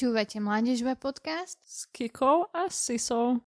Počúvate Mládežba podcast s Kikou a Sisou.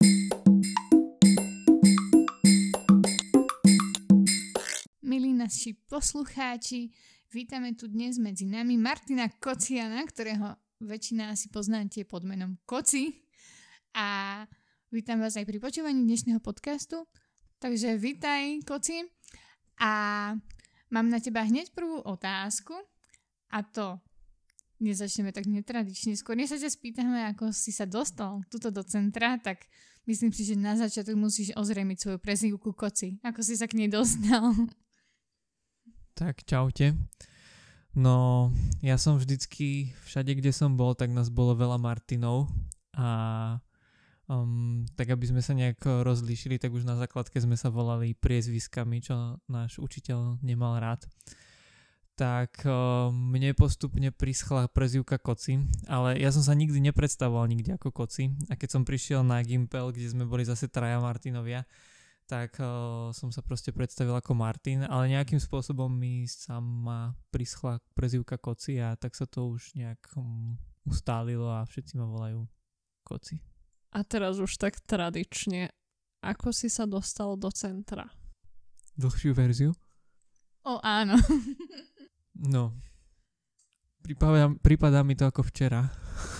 Milí naši poslucháči, vítame tu dnes medzi nami Martina Kociana, ktorého väčšina asi poznáte pod menom Koci. A vítam vás aj pri počúvaní dnešného podcastu. Takže vítaj, Koci. A mám na teba hneď prvú otázku. A to, nezačneme tak netradične. Skôr než sa ťa spýtame, ako si sa dostal tuto do centra, tak myslím si, že na začiatok musíš ozrejmiť svoju prezývku Koci. Ako si sa k nej dostal? Tak čaute. No, ja som vždycky, všade kde som bol, tak nás bolo veľa Martinov a tak aby sme sa nejak rozlíšili, tak už na základke sme sa volali priezviskami, čo náš učiteľ nemal rád. Tak mne postupne prischla prezývka Koci, ale ja som sa nikdy nepredstavoval nikde ako Koci a keď som prišiel na Gimpel, kde sme boli zase traja Martinovia, tak som sa proste predstavil ako Martin, ale nejakým spôsobom mi sama prischla prezývka Koci a tak sa to už nejak ustálilo a všetci ma volajú Koci. A teraz už tak tradične, ako si sa dostal do centra? Dlhšiu verziu? Áno. No, prípadá mi to ako včera.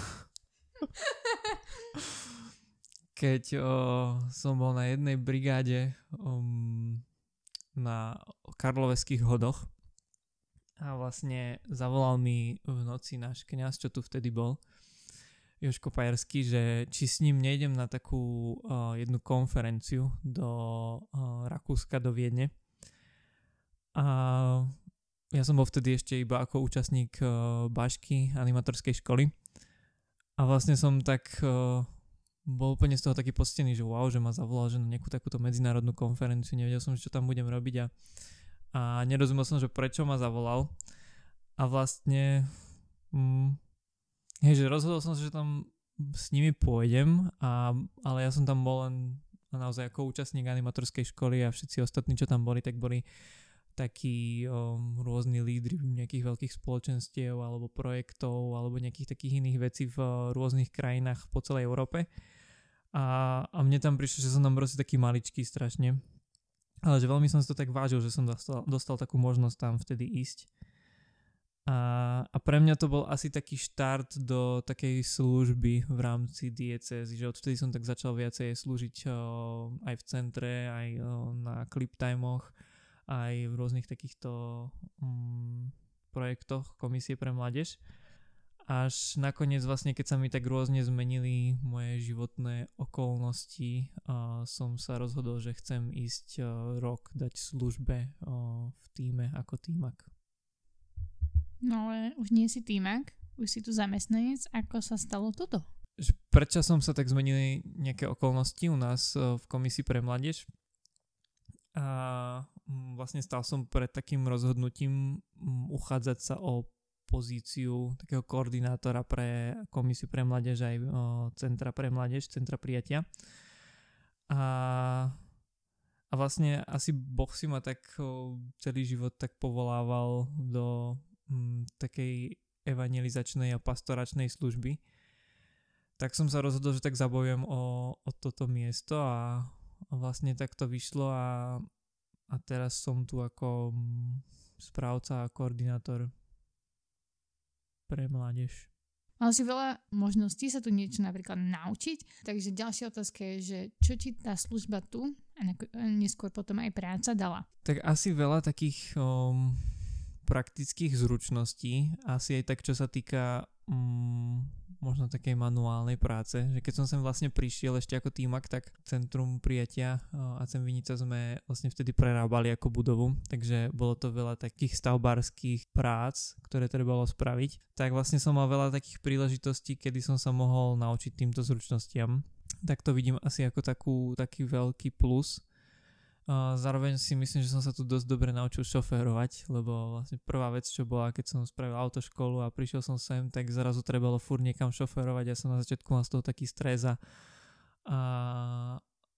Keď som bol na jednej brigáde na Karloveských hodoch a vlastne zavolal mi v noci náš kňaz, čo tu vtedy bol, Jožko Pajerský, že či s ním nejdem na takú jednu konferenciu do Rakúska, do Viedne. A ja som bol vtedy ešte iba ako účastník Bašky animatorskej školy a vlastne som tak bol úplne z toho taký poctený, že wow, že ma zavolal, že na nejakú takúto medzinárodnú konferenciu, nevedel som, čo tam budem robiť a nerozumel som, že prečo ma zavolal a vlastne že rozhodol som sa, že tam s nimi pôjdem, ale ja som tam bol len naozaj ako účastník animatorskej školy a všetci ostatní, čo tam boli, tak boli takí rôzni lídri nejakých veľkých spoločenstiev alebo projektov alebo nejakých takých iných vecí v rôznych krajinách po celej Európe. A mne tam prišlo, že som tam proste taký maličký strašne. Ale že veľmi som si to tak vážil, že som dostal takú možnosť tam vtedy ísť. A pre mňa to bol asi taký štart do takej služby v rámci diecézy, že odvtedy som tak začal viacej slúžiť aj v centre, aj na clip timeoch, aj v rôznych takýchto projektoch Komisie pre mládež. Až nakoniec vlastne, keď sa mi tak rôzne zmenili moje životné okolnosti, som sa rozhodol, že chcem ísť rok dať službe v tíme ako tímak. No ale už nie si tímak, už si tu zamestnanec. Ako sa stalo toto? Predčasom sa tak zmenili nejaké okolnosti u nás v Komisii pre mládež. A vlastne stal som pred takým rozhodnutím uchádzať sa o pozíciu takého koordinátora pre Komisiu pre mládež aj Centra pre mládež, Centra prijatia. A vlastne asi Boh si ma tak celý život tak povolával do takej evangelizačnej a pastoračnej služby. Tak som sa rozhodol, že tak zabojujem o toto miesto a vlastne tak to vyšlo a teraz som tu ako správca a koordinátor pre mládež. Mal si veľa možností sa tu niečo napríklad naučiť, takže ďalšia otázka je, že čo ti tá služba tu a neskôr potom aj práca dala? Tak asi veľa takých praktických zručností, asi aj tak, čo sa týka možno takej manuálnej práce, že keď som sem vlastne prišiel ešte ako tímak, tak Centrum prijatia a Cem Vinica sme vlastne vtedy prerábali ako budovu, takže bolo to veľa takých stavbárskych prác, ktoré trebalo spraviť. Tak vlastne som mal veľa takých príležitostí, kedy som sa mohol naučiť týmto zručnostiam. Tak to vidím asi ako taký veľký plus. Zároveň si myslím, že som sa tu dosť dobre naučil šoférovať, lebo vlastne prvá vec, čo bola, keď som spravil autoškolu a prišiel som sem, tak zrazu trebalo furt niekam šoférovať. Ja som na začiatku mal z toho taký stres a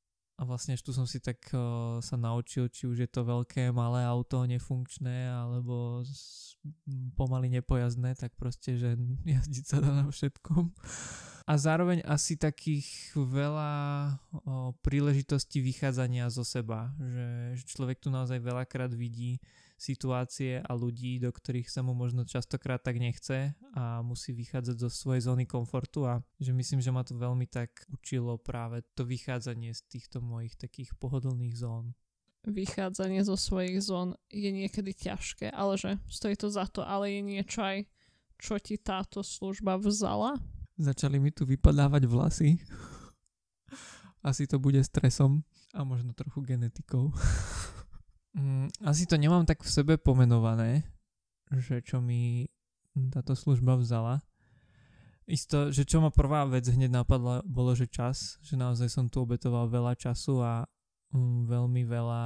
vlastne tu som si tak sa naučil, či už je to veľké, malé auto, nefunkčné, alebo pomaly nepojazdné, tak proste, že jazdiť sa dá na všetkom. A zároveň asi takých veľa príležitostí vychádzania zo seba, že človek tu naozaj veľakrát vidí situácie a ľudí, do ktorých sa mu možno častokrát tak nechce a musí vychádzať zo svojej zóny komfortu a že myslím, že ma to veľmi tak učilo práve to vychádzanie z týchto mojich takých pohodlných zón. Vychádzanie zo svojich zón je niekedy ťažké, ale že stojí to za to, ale je niečo aj, čo ti táto služba vzala? Začali mi tu vypadávať vlasy. Asi to bude stresom a možno trochu genetikou. Asi to nemám tak v sebe pomenované, že čo mi táto služba vzala. Isto, že čo ma prvá vec hneď napadla, bolo, že čas. Že naozaj som tu obetoval veľa času a veľmi veľa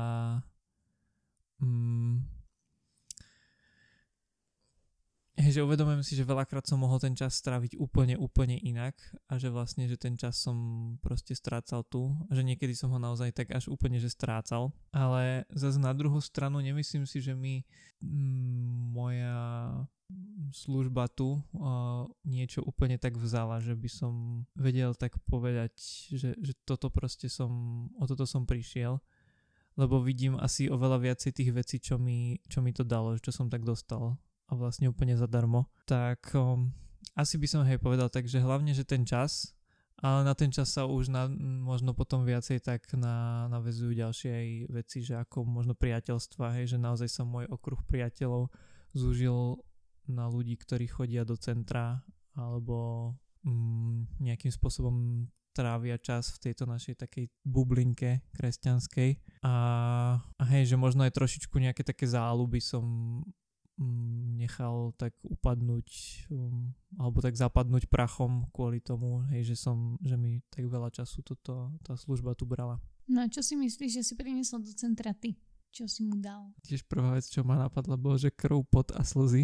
že uvedomujem si, že veľakrát som mohol ten čas stráviť úplne inak a že vlastne, že ten čas som proste strácal tu a že niekedy som ho naozaj tak až úplne, že strácal. Ale zase na druhú stranu nemyslím si, že mi moja služba tu niečo úplne tak vzala, že by som vedel tak povedať, že toto proste o toto som prišiel, lebo vidím asi oveľa viacej tých vecí, čo mi to dalo, čo som tak dostal a vlastne úplne zadarmo. Tak asi by som povedal tak, že hlavne, že ten čas, ale na ten čas sa už možno potom viacej tak navezujú ďalšie aj veci, že ako možno priateľstva, že naozaj sa môj okruh priateľov zúžil na ľudí, ktorí chodia do centra alebo nejakým spôsobom trávia čas v tejto našej takej bublinke kresťanskej a že možno aj trošičku nejaké také záľuby som nechal tak upadnúť alebo tak zapadnúť prachom kvôli tomu, že mi tak veľa času tá služba tu brala. No a čo si myslíš, že si priniesol do centra ty? Čo si mu dal? Tiež prvá vec, čo ma napadla, bolo, že krv, pot a slzy.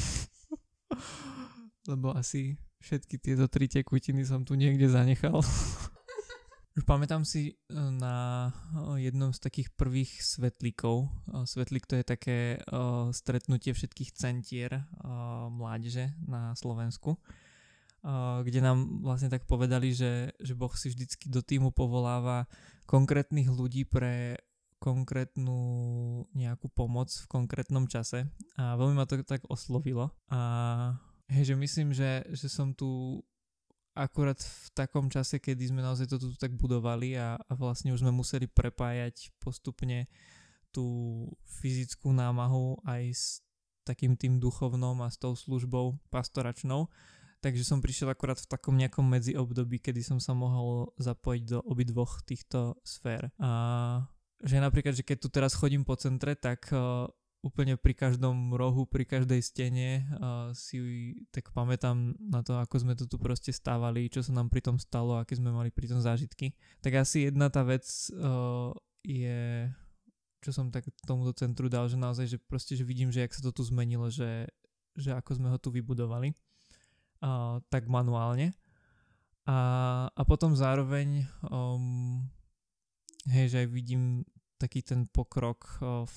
Lebo asi všetky tieto 3 tekutiny som tu niekde zanechal. Už pamätám si na jednom z takých prvých svetlíkov. Svetlík to je také stretnutie všetkých centier mládeže na Slovensku, kde nám vlastne tak povedali, že Boh si vždycky do týmu povoláva konkrétnych ľudí pre konkrétnu nejakú pomoc v konkrétnom čase. A veľmi ma to tak oslovilo. A že myslím, že som tu akurát v takom čase, kedy sme naozaj to tu tak budovali a vlastne už sme museli prepájať postupne tú fyzickú námahu aj s takým tým duchovnom a s tou službou pastoračnou. Takže som prišiel akurát v takom nejakom medziobdobí, kedy som sa mohol zapojiť do obidvoch týchto sfér. A že napríklad, že keď tu teraz chodím po centre, tak úplne pri každom rohu, pri každej stene si tak pamätám na to, ako sme to tu proste stávali, čo sa nám pri tom stalo, aké sme mali pri tom zážitky. Tak asi jedna tá vec je, čo som tak tomuto centru dal, že naozaj, že proste, že vidím, že jak sa to tu zmenilo, že ako sme ho tu vybudovali, tak manuálne. A potom zároveň že aj vidím taký ten pokrok v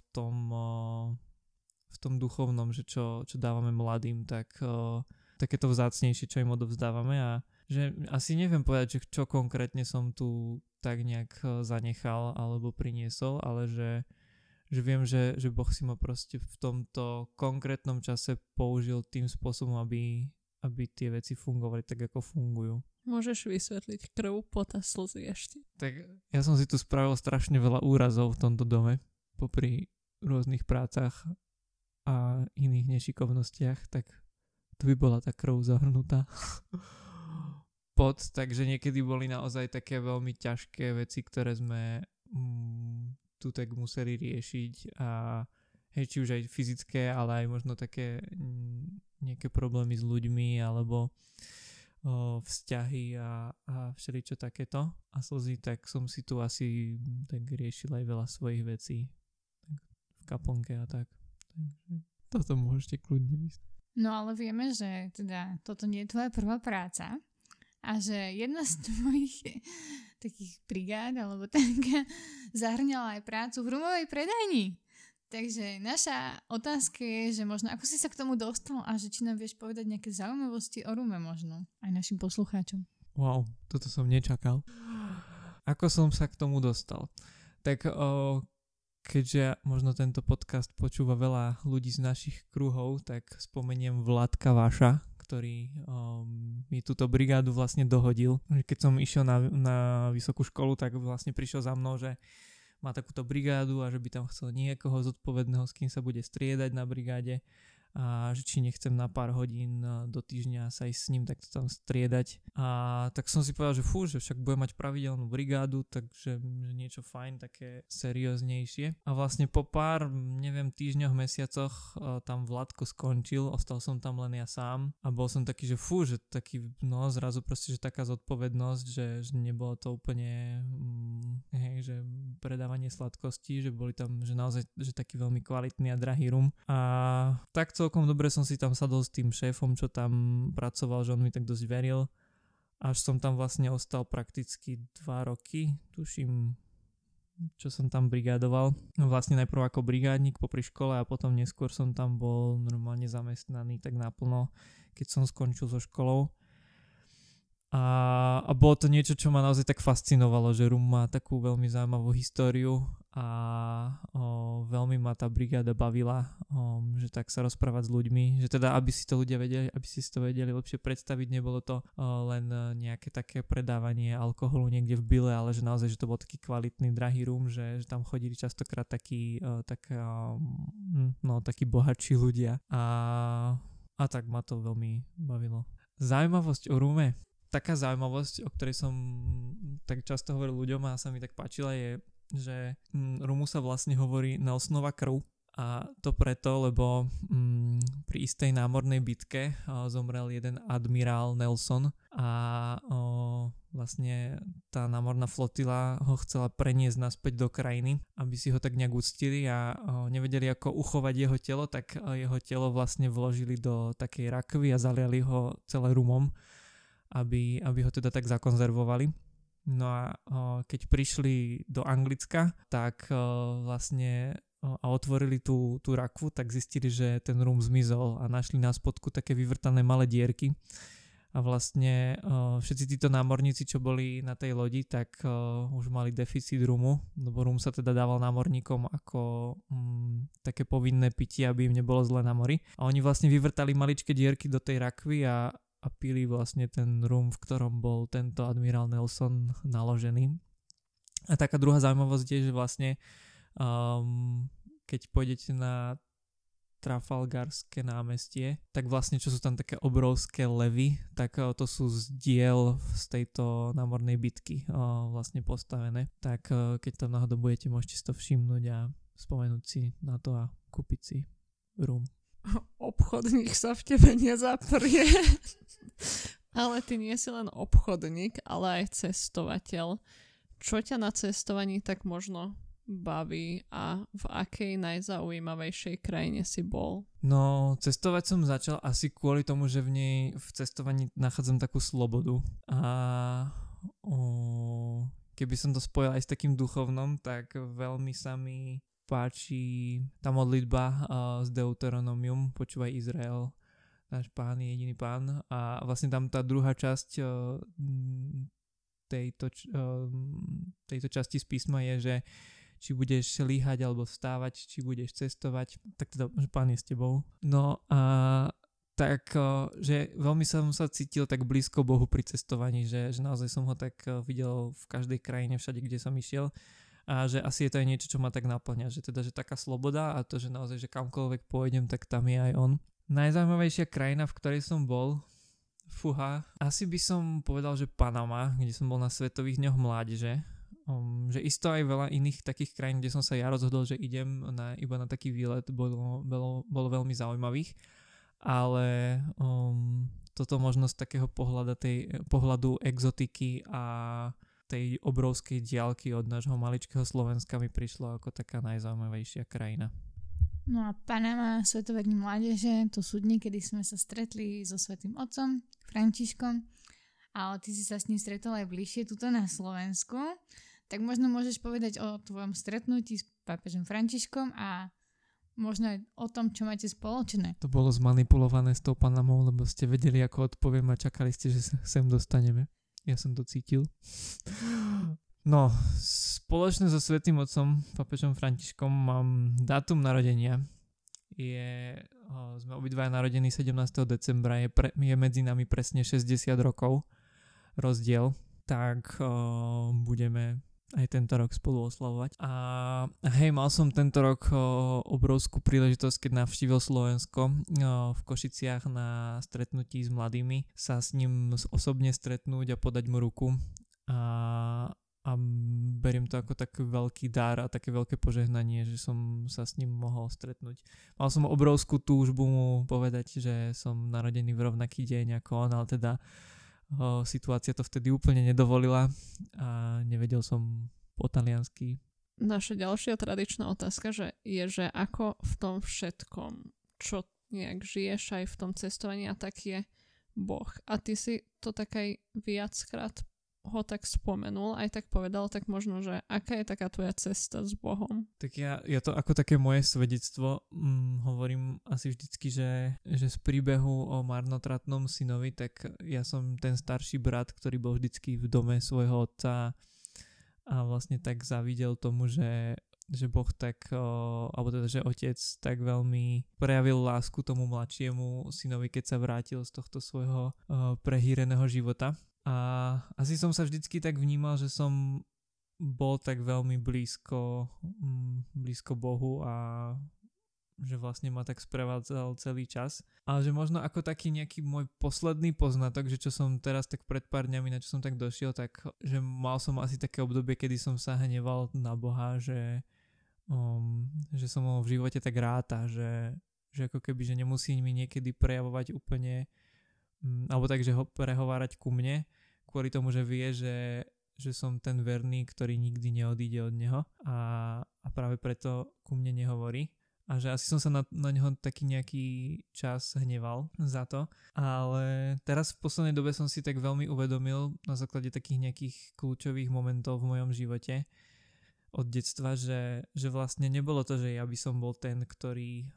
tom duchovnom, že čo dávame mladým, tak takéto vzácnejšie, čo im odovzdávame a že asi neviem povedať, že čo konkrétne som tu tak nejak zanechal alebo priniesol, ale že viem, že Boh si ma proste v tomto konkrétnom čase použil tým spôsobom, aby tie veci fungovali tak, ako fungujú. Môžeš vysvetliť krv, pot a slzy ešte? Tak ja som si tu spravil strašne veľa úrazov v tomto dome, popri rôznych prácach a iných nešikovnostiach, tak to by bola tá krv zahrnutá. Pot, takže niekedy boli naozaj také veľmi ťažké veci, ktoré sme tu tak museli riešiť a či už aj fyzické, ale aj možno také nejaké problémy s ľuďmi alebo vzťahy a všeličo takéto a slzy, tak som si tu asi tak riešil aj veľa svojich vecí v kaplnke a tak. Takže toto môžete kľudne myslieť. No ale vieme, že teda toto nie je tvoja prvá práca a že jedna z tvojich takých brigád, alebo tak zahrňala aj prácu v rumovej predajni. Takže naša otázka je, že možno ako si sa k tomu dostal a že či nám vieš povedať nejaké zaujímavosti o rume možno aj našim poslucháčom. Wow, toto som nečakal. Ako som sa k tomu dostal? Tak keďže možno tento podcast počúva veľa ľudí z našich kruhov, tak spomeniem Vladka Vaša, ktorý mi túto brigádu vlastne dohodil. Keď som išiel na vysokú školu, tak vlastne prišiel za mnou, že má takúto brigádu a že by tam chcel niekoho zodpovedného, s kým sa bude striedať na brigáde a že či nechcem na pár hodín do týždňa sa ísť s ním takto tam striedať. A tak som si povedal, že že však budem mať pravidelnú brigádu, takže že niečo fajn, také serióznejšie. A vlastne po pár, neviem, týždňoch, mesiacoch tam Vladko skončil, ostal som tam len ja sám a bol som taký, že že taký, no zrazu proste, že taká zodpovednosť, že nebolo to úplne že predávanie sladkostí, že boli tam, že naozaj, že taký veľmi kvalitný a drahý rum. A tak celkom dobre som si tam sadol s tým šéfom, čo tam pracoval, že on mi tak dosť veril. Až som tam vlastne ostal prakticky 2 roky, tuším, čo som tam brigádoval. Vlastne najprv ako brigádnik popri škole a potom neskôr som tam bol normálne zamestnaný tak naplno, keď som skončil so školou. A bolo to niečo, čo ma naozaj tak fascinovalo, že rum má takú veľmi zaujímavú históriu a veľmi ma tá brigáda bavila, že tak sa rozprávať s ľuďmi, že teda aby si to vedeli lepšie predstaviť, nebolo to len nejaké také predávanie alkoholu niekde v byle, ale že naozaj, že to bol taký kvalitný, drahý rum, že tam chodili častokrát takí bohatší ľudia a tak ma to veľmi bavilo. Zaujímavosť o rume. Taká zaujímavosť, o ktorej som tak často hovoril ľuďom a sa mi tak páčila, je, že rumu sa vlastne hovorí Nelsonova krv. A to preto, lebo pri istej námornej bitke zomrel jeden admirál Nelson a vlastne tá námorná flotila ho chcela preniesť naspäť do krajiny, aby si ho tak nejak uctili a nevedeli ako uchovať jeho telo, tak jeho telo vlastne vložili do takej rakvy a zaliali ho celé rumom, aby ho teda tak zakonzervovali. No a keď prišli do Anglicka, tak vlastne a otvorili tú rakvu, tak zistili, že ten rum zmizol a našli na spodku také vyvrtané malé dierky. A vlastne všetci títo námorníci, čo boli na tej lodi, tak už mali deficit rumu, lebo rum sa teda dával námorníkom ako také povinné pitie, aby im nebolo zle na mori. A oni vlastne vyvrtali maličké dierky do tej rakvy a pili vlastne ten rum, v ktorom bol tento admirál Nelson naložený. A taká druhá zaujímavosť je, že vlastne keď pôjdete na Trafalgarské námestie, tak vlastne čo sú tam také obrovské levy, tak to sú z diel z tejto námornej bitky vlastne postavené. Tak keď tam náhodou budete, môžete si to všimnúť a spomenúť si na to a kúpiť si rum. Obchodník sa v tebe nezaprie. Ale ty nie si len obchodník, ale aj cestovateľ. Čo ťa na cestovaní tak možno baví a v akej najzaujímavejšej krajine si bol? No, cestovať som začal asi kvôli tomu, že v cestovaní nachádzam takú slobodu. A keby som to spojil aj s takým duchovnom, tak veľmi sa mi páči tá modlitba z Deuteronomium, počúvaj Izrael, náš pán je jediný pán, a vlastne tam tá druhá časť tejto časti z písma je, že či budeš líhať alebo vstávať, či budeš cestovať, tak teda, že pán je s tebou. No a tak, že veľmi som sa cítil tak blízko Bohu pri cestovaní, že naozaj som ho tak videl v každej krajine, všade, kde som išiel. A že asi je to aj niečo, čo ma tak naplňa, že teda, že taká sloboda a to, že naozaj, že kamkoľvek pôjdem, tak tam je aj on. Najzaujímavejšia krajina, v ktorej som bol, asi by som povedal, že Panama, kde som bol na Svetových dňoch mládeže. Že isto aj veľa iných takých krajín, kde som sa ja rozhodol, že idem iba na taký výlet, bolo veľmi zaujímavých. Ale toto možno z takého pohľadu exotiky a tej obrovskej diaľky od nášho maličkého Slovenska mi prišlo ako taká najzaujímavejšia krajina. No a Panama, Svetové dni mládeže, to sú dni, kedy sme sa stretli so Svätým Otcom, Františkom. ale ty si sa s ním stretol aj bližšie tuto na Slovensku. Tak možno môžeš povedať o tvojom stretnutí s pápežom Františkom a možno aj o tom, čo máte spoločné. To bolo zmanipulované s tou Panamou, lebo ste vedeli, ako odpoviem a čakali ste, že sa sem dostaneme. Ja som to cítil. No, spoločne so Svätým Otcom, pápežom Františkom, mám dátum narodenia. Sme obidvaja narodení 17. decembra, je medzi nami presne 60 rokov rozdiel, tak budeme aj tento rok spolu oslavovať. A hej, mal som tento rok obrovskú príležitosť, keď navštívil Slovensko v Košiciach na stretnutí s mladými, sa s ním osobne stretnúť a podať mu ruku. A beriem to ako taký veľký dar a také veľké požehnanie, že som sa s ním mohol stretnúť. Mal som obrovskú túžbu mu povedať, že som narodený v rovnaký deň ako on, ale teda situácia to vtedy úplne nedovolila a nevedel som po taliansky. Naša ďalšia tradičná otázka že ako v tom všetkom, čo nejak žiješ aj v tom cestovaní a tak je Boh. A ty si to tak aj viackrát ho tak spomenul, aj tak povedal, tak možno, že aká je taká tvoja cesta s Bohom? Tak ja to ako také moje svedectvo hovorím asi vždycky, že z príbehu o marnotratnom synovi, tak ja som ten starší brat, ktorý bol vždycky v dome svojho otca a vlastne tak závidel tomu, že Boh tak, alebo teda, že otec tak veľmi prejavil lásku tomu mladšiemu synovi, keď sa vrátil z tohto svojho prehýreného života. A asi som sa vždycky tak vnímal, že som bol tak veľmi blízko Bohu a že vlastne ma tak sprevádzal celý čas. Ale že možno ako taký nejaký môj posledný poznatok, že čo som teraz tak pred pár dňami, na čo som tak došiel, tak že mal som asi také obdobie, kedy som sa hneval na Boha, že som ho v živote tak ráta, že ako keby, že nemusí mi niekedy prejavovať úplne alebo tak, že ho prehovárať ku mne, kvôli tomu, že vie, že som ten verný, ktorý nikdy neodíde od neho a práve preto ku mne nehovorí. A že asi som sa na neho taký nejaký čas hneval za to. Ale teraz v poslednej dobe som si tak veľmi uvedomil na základe takých nejakých kľúčových momentov v mojom živote od detstva, že vlastne nebolo to, že ja by som bol ten, ktorý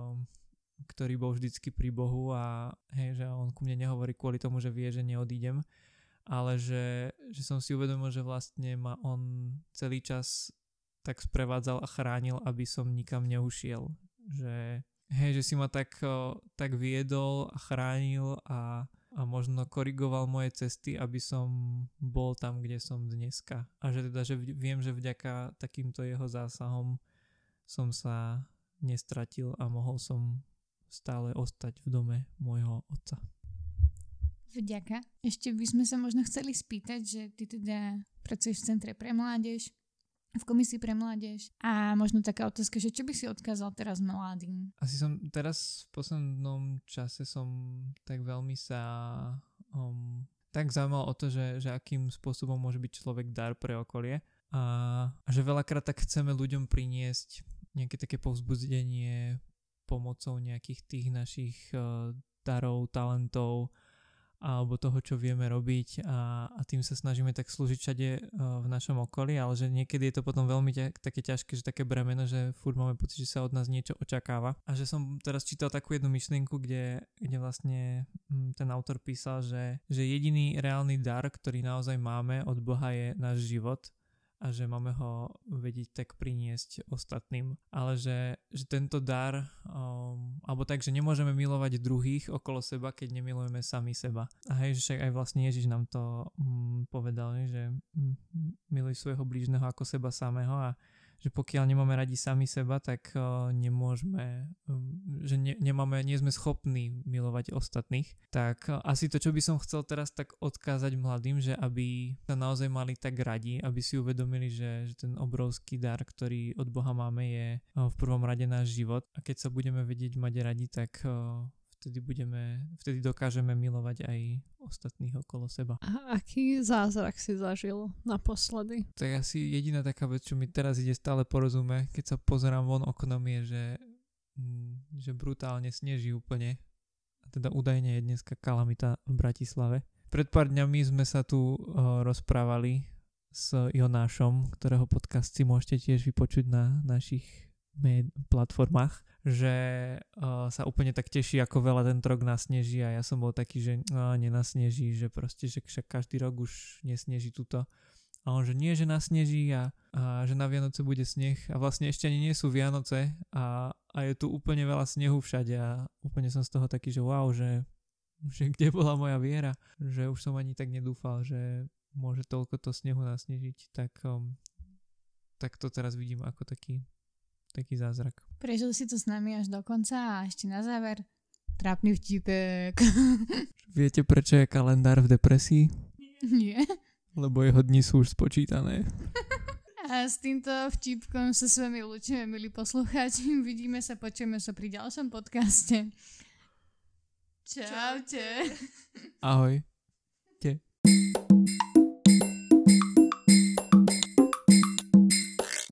bol vždycky pri Bohu a hej, že on ku mne nehovorí kvôli tomu, že vie, že neodídem, ale že som si uvedomil, že vlastne ma on celý čas tak sprevádzal a chránil, aby som nikam neušiel. Že hej, že si ma tak viedol a chránil a možno korigoval moje cesty, aby som bol tam, kde som dneska. A že teda, že viem, že vďaka takýmto jeho zásahom som sa nestratil a mohol som stále ostať v dome môjho otca. Vďaka. Ešte by sme sa možno chceli spýtať, že ty teda pracuješ v Centre pre mládež, v Komisii pre mládež a možno taká otázka, že čo by si odkázal teraz mladým? Asi som teraz v poslednom čase som tak veľmi sa tak zaujímal o to, že akým spôsobom môže byť človek dar pre okolie a že veľakrát tak chceme ľuďom priniesť nejaké také povzbudenie pomocou nejakých tých našich darov, talentov alebo toho, čo vieme robiť a tým sa snažíme tak slúžiť všade v našom okolí, ale že niekedy je to potom veľmi také ťažké, že také bremeno, že furt máme pocit, že sa od nás niečo očakáva. A že som teraz čítal takú jednu myšlienku, kde vlastne ten autor písal, že jediný reálny dar, ktorý naozaj máme od Boha je náš život a že máme ho vedieť tak priniesť ostatným. Ale že tento dar, alebo tak, že nemôžeme milovať druhých okolo seba, keď nemilujeme sami seba. A hej, že však aj vlastne Ježiš nám to povedal, že miluj svojho blížneho ako seba samého a že pokiaľ nemáme radi sami seba, tak nemôžeme, že nie sme schopní milovať ostatných. Tak asi to, čo by som chcel teraz tak odkázať mladým, že aby sa naozaj mali tak radi, aby si uvedomili, že ten obrovský dar, ktorý od Boha máme, je v prvom rade náš život. A keď sa budeme vedieť mať radi, tak vtedy dokážeme milovať aj ostatných okolo seba. A aký zázrak si zažil naposledy? To je asi jediná taká vec, čo mi teraz ide stále porozumieť, keď sa pozerám von oknom, je, že brutálne sneží úplne. A teda údajne je dneska kalamita v Bratislave. Pred pár dňami sme sa tu rozprávali s Jonášom, ktorého podcast si môžete tiež vypočuť na našich platformách, že sa úplne tak teší, ako veľa tento rok nasneží a ja som bol taký, že nenasneží, že proste, že však každý rok už nesneží tuto. A on, že nie, že nasneží a že na Vianoce bude sneh a vlastne ešte ani nie sú Vianoce a je tu úplne veľa snehu všade a úplne som z toho taký, že wow, že kde bola moja viera, že už som ani tak nedúfal, že môže toľko to snehu nasnežiť, tak to teraz vidím ako taký zázrak. Prežil si to s nami až do konca a ešte na záver trápny vtipek. Viete, prečo je kalendár v depresii? Nie. Lebo jeho dni sú už spočítané. A s týmto vtipkom sa s vami ľúčime, milí poslucháči. Vidíme sa, počujeme sa pri ďalšom podcaste. Čaute. Ahoj.